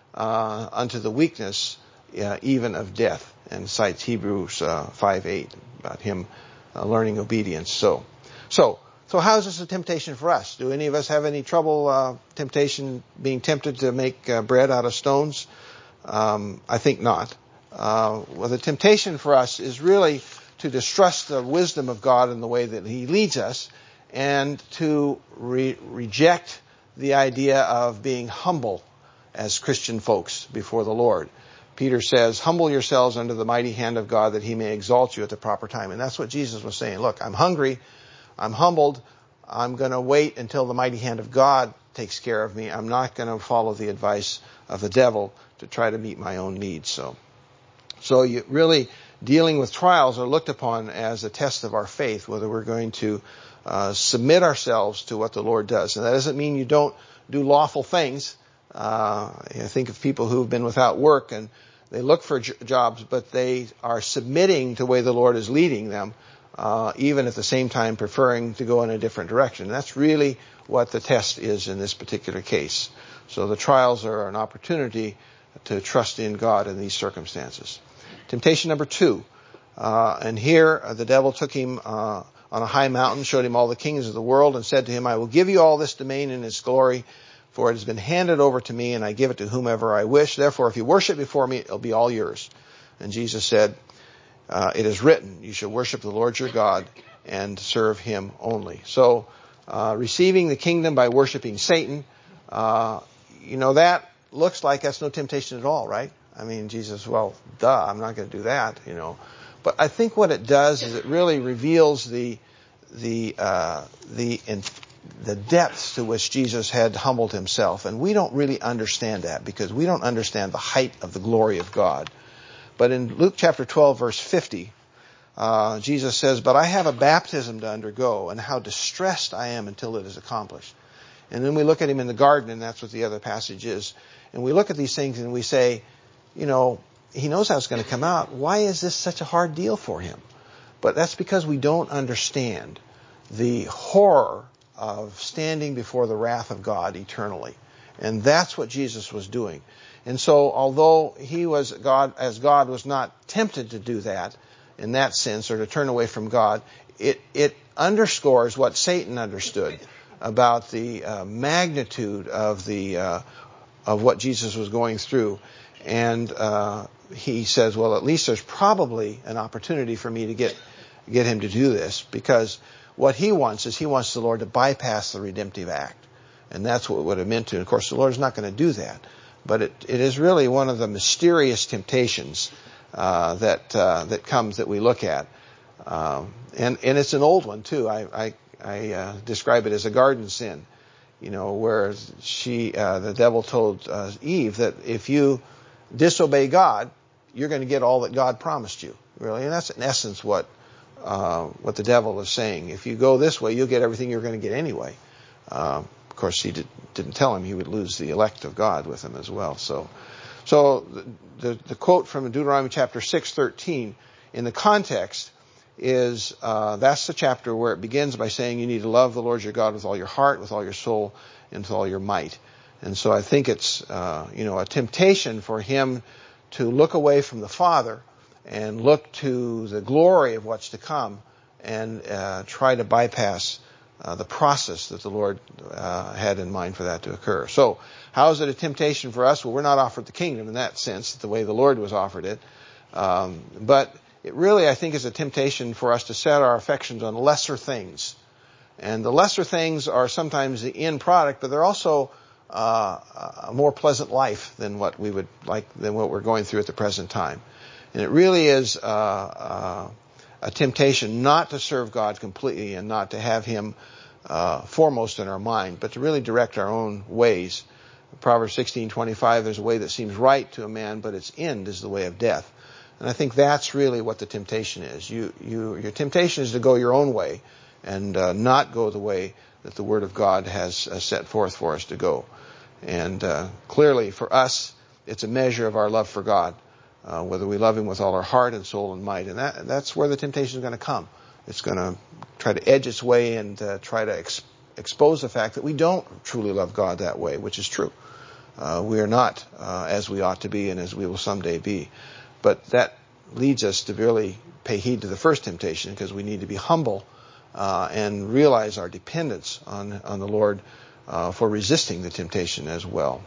uh, unto the weakness Uh, even of death, and cites Hebrews uh, five eight about Him uh, learning obedience. So, so, so how is this a temptation for us? Do any of us have any trouble, uh, temptation, being tempted to make uh, bread out of stones? Um, I think not. Uh, well, the temptation for us is really to distrust the wisdom of God in the way that He leads us, and to re- reject the idea of being humble as Christian folks before the Lord. Peter says, humble yourselves under the mighty hand of God that He may exalt you at the proper time. And that's what Jesus was saying. Look, I'm hungry. I'm humbled. I'm going to wait until the mighty hand of God takes care of me. I'm not going to follow the advice of the devil to try to meet my own needs. So, so you really, dealing with trials are looked upon as a test of our faith, whether we're going to uh, submit ourselves to what the Lord does. And that doesn't mean you don't do lawful things. Uh, I think of people who've been without work and they look for j- jobs, but they are submitting to the way the Lord is leading them, uh, even at the same time preferring to go in a different direction. And that's really what the test is in this particular case. So the trials are an opportunity to trust in God in these circumstances. Temptation number two. Uh, and here uh, the devil took him uh, on a high mountain, showed him all the kings of the world, and said to him, I will give you all this domain and its glory, For it has been handed over to me, and I give it to whomever I wish. Therefore, if you worship before me, it'll be all yours. And Jesus said, uh, it is written, you shall worship the Lord your God and serve him only. So, uh, receiving the kingdom by worshiping Satan, uh, you know, that looks like that's no temptation at all, right? I mean, Jesus, well, duh, I'm not going to do that, you know. But I think what it does is it really reveals the the uh, the in, the depths to which Jesus had humbled himself, and we don't really understand that because we don't understand the height of the glory of God. But in Luke chapter twelve, verse fifty, uh, Jesus says, "But I have a baptism to undergo, and how distressed I am until it is accomplished." And then we look at him in the garden, and that's what the other passage is. And we look at these things and we say, you know, he knows how it's going to come out. Why is this such a hard deal for him? But that's because we don't understand the horror of standing before the wrath of God eternally. And that's what Jesus was doing. And so although he was God, as God was not tempted to do that in that sense, or to turn away from God, it, it underscores what Satan understood about the uh, magnitude of the uh, of what Jesus was going through. And uh, he says, well, at least there's probably an opportunity for me to get get him to do this, because what he wants is he wants the Lord to bypass the redemptive act. And that's what it would have meant to. And of course, the Lord's not going to do that. But it, it is really one of the mysterious temptations uh, that uh, that comes that we look at. Um, and, and it's an old one, too. I, I, I uh, describe it as a garden sin. You know, where she, uh, the devil told uh, Eve that if you disobey God, you're going to get all that God promised you. Really, and that's in essence what uh, what the devil is saying. If you go this way, you'll get everything you're going to get anyway. Uh, of course, he did, didn't tell him he would lose the elect of God with him as well. So, so the the, the quote from Deuteronomy chapter six thirteen in the context is uh, that's the chapter where it begins by saying you need to love the Lord your God with all your heart, with all your soul, and with all your might. And so I think it's uh, you know a temptation for him to look away from the Father and look to the glory of what's to come, and uh, try to bypass uh, the process that the Lord uh, had in mind for that to occur. So how is it a temptation for us? Well, we're not offered the kingdom in that sense, the way the Lord was offered it. Um, but it really, I think, is a temptation for us to set our affections on lesser things. And the lesser things are sometimes the end product, but they're also uh, a more pleasant life than what we would like, than what we're going through at the present time. And it really is uh, uh, a temptation not to serve God completely and not to have him uh, foremost in our mind, but to really direct our own ways. Proverbs sixteen twenty-five, there's a way that seems right to a man, but its end is the way of death. And I think that's really what the temptation is. You, you, your temptation is to go your own way and uh, not go the way that the Word of God has uh, set forth for us to go. And uh, clearly for us, it's a measure of our love for God, uh, whether we love him with all our heart and soul and might. And that, that's where the temptation is going to come. It's going to try to edge its way and uh, try to ex- expose the fact that we don't truly love God that way, which is true. Uh, we are not uh, as we ought to be and as we will someday be. But that leads us to really pay heed to the first temptation, because we need to be humble uh, and realize our dependence on, on the Lord uh, for resisting the temptation as well.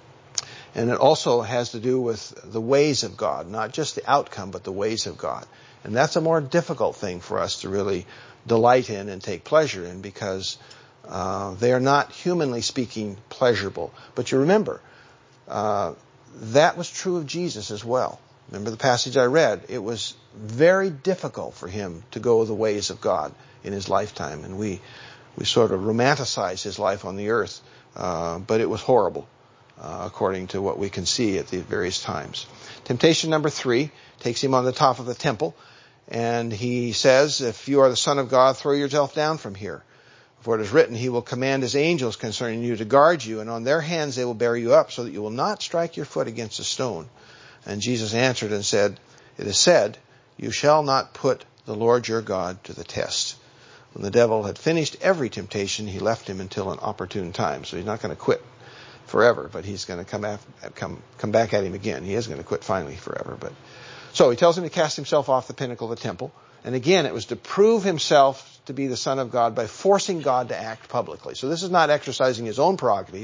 And it also has to do with the ways of God, not just the outcome, but the ways of God. And that's a more difficult thing for us to really delight in and take pleasure in, because uh, they are not, humanly speaking, pleasurable. But you remember, uh, that was true of Jesus as well. Remember the passage I read? It was very difficult for him to go the ways of God in his lifetime. And we, we sort of romanticize his life on the earth, uh, but it was horrible, uh, according to what we can see at the various times. Temptation number three takes him on the top of the temple, and he says, if you are the Son of God, throw yourself down from here. For it is written, he will command his angels concerning you to guard you, and on their hands they will bear you up, so that you will not strike your foot against a stone. And Jesus answered and said, it is said, you shall not put the Lord your God to the test. When the devil had finished every temptation, he left him until an opportune time. So he's not going to quit forever, but he's going to come, after, come, come back at him again. He is going to quit finally forever. But so he tells him to cast himself off the pinnacle of the temple. And again, it was to prove himself to be the Son of God by forcing God to act publicly. So this is not exercising his own prerogative.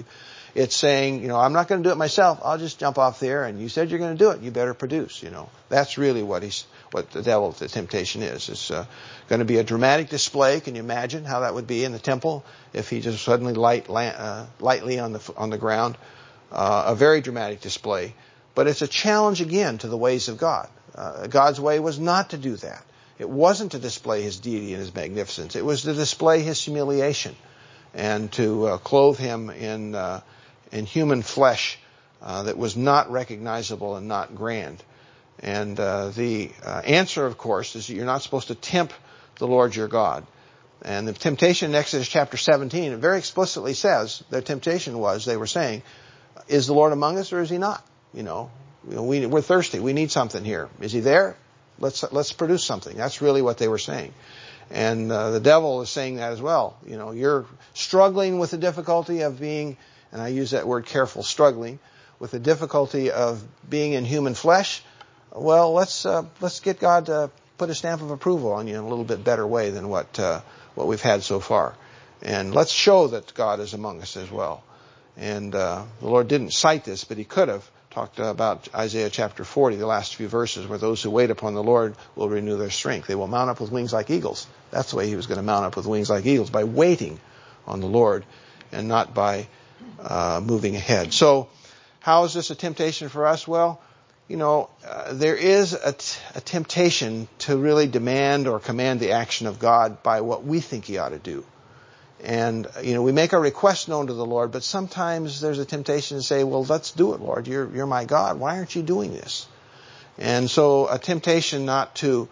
It's saying, you know, I'm not going to do it myself. I'll just jump off there, and you said you're going to do it. You better produce, you know. That's really what he's, what the devil, the temptation is. It's uh, going to be a dramatic display. Can you imagine how that would be in the temple if he just suddenly light, uh, lightly on the on the ground? Uh, a very dramatic display. But it's a challenge again to the ways of God. Uh, God's way was not to do that. It wasn't to display his deity and his magnificence. It was to display his humiliation and to uh, clothe him in uh, in human flesh uh, that was not recognizable and not grand. And uh, the uh, answer, of course, is that you're not supposed to tempt the Lord your God. And the temptation in Exodus chapter seventeen, it very explicitly says their temptation was, they were saying, is the Lord among us or is he not? You know, you know we, we're thirsty. We need something here. Is he there? Let's let's produce something. That's really what they were saying. And uh, the devil is saying that as well. You know, you're struggling with the difficulty of being, and I use that word careful, struggling with the difficulty of being in human flesh. Well, let's uh, let's get God to put a stamp of approval on you in a little bit better way than what uh, what we've had so far, and let's show that God is among us as well. And uh, the Lord didn't cite this, but he could have talked about Isaiah chapter forty, the last few verses, where those who wait upon the Lord will renew their strength. They will mount up with wings like eagles. That's the way he was going to mount up with wings like eagles, by waiting on the Lord and not by uh, moving ahead. So how is this a temptation for us? Well, you know, uh, there is a, t- a temptation to really demand or command the action of God by what we think he ought to do. And, you know, we make our requests known to the Lord, but sometimes there's a temptation to say, well, let's do it, Lord. You're, you're my God. Why aren't you doing this? And so a temptation not to,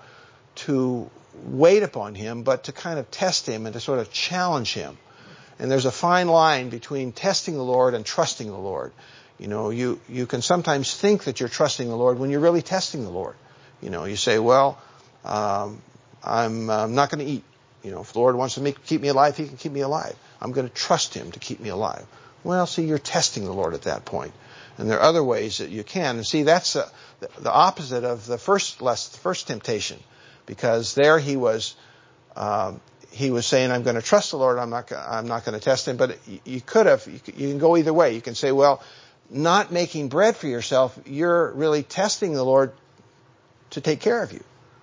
to wait upon him, but to kind of test him and to sort of challenge him. And there's a fine line between testing the Lord and trusting the Lord. You know, you, you can sometimes think that you're trusting the Lord when you're really testing the Lord. You know, you say, well, um, I'm, I'm not going to eat. You know, if the Lord wants to make, keep me alive, he can keep me alive. I'm going to trust him to keep me alive. Well, see, you're testing the Lord at that point. And there are other ways that you can. And see, that's uh, the, the opposite of the first less, the first temptation. Because there he was, um, he was saying, I'm going to trust the Lord, I'm not, I'm not going to test him. But you, you could have, you, you can go either way. You can say, well, not making bread for yourself, you're really testing the Lord to take care of you.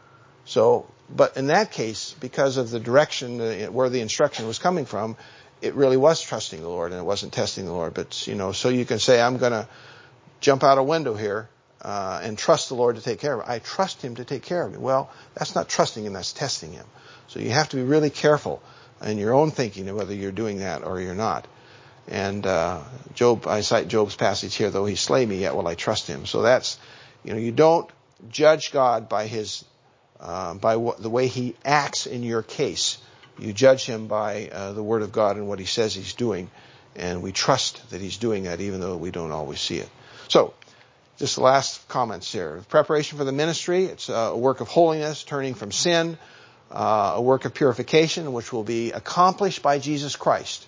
So, but in that case, because of the direction uh, where the instruction was coming from, it really was trusting the Lord and it wasn't testing the Lord. But, you know, so you can say, I'm going to jump out a window here uh, and trust the Lord to take care of me. I trust him to take care of me. Well, that's not trusting him, that's testing him. So you have to be really careful in your own thinking of whether you're doing that or you're not. And uh, Job, I cite Job's passage here, though he slay me, yet will I trust him. So that's, you know, you don't judge God by his Uh, by what, the way he acts in your case. You judge him by uh, the Word of God and what he says he's doing. And we trust that he's doing that even though we don't always see it. So, just the last comments here. Preparation for the ministry. It's a work of holiness, turning from sin. Uh, a work of purification, which will be accomplished by Jesus Christ.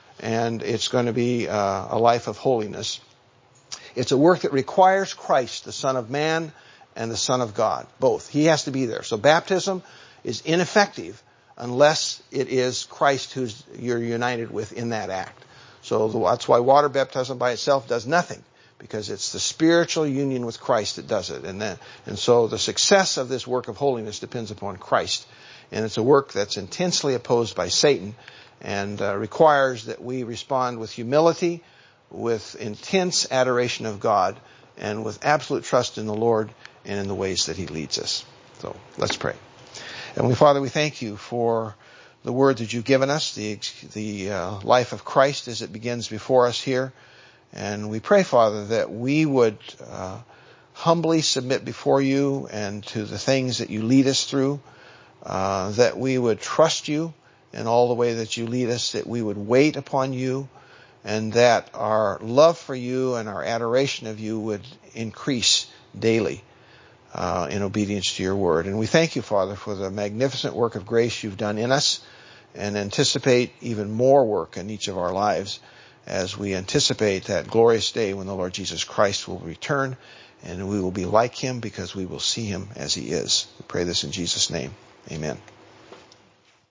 And it's going to be uh, a life of holiness. It's a work that requires Christ, the Son of Man, and the Son of God, both. He has to be there. So baptism is ineffective unless it is Christ who you're united with in that act. So that's why water baptism by itself does nothing, because it's the spiritual union with Christ that does it. And then, and so the success of this work of holiness depends upon Christ. And it's a work that's intensely opposed by Satan and uh, requires that we respond with humility, with intense adoration of God, and with absolute trust in the Lord and in the ways that he leads us. So let's pray. Heavenly Father, we thank you for the word that you've given us, the the uh, life of Christ as it begins before us here. And we pray, Father, that we would uh, humbly submit before you and to the things that you lead us through, uh, that we would trust you in all the way that you lead us, that we would wait upon you, and that our love for you and our adoration of you would increase daily uh, in obedience to your word. And we thank you, Father, for the magnificent work of grace you've done in us, and anticipate even more work in each of our lives as we anticipate that glorious day when the Lord Jesus Christ will return, and we will be like him because we will see him as he is. We pray this in Jesus' name. Amen.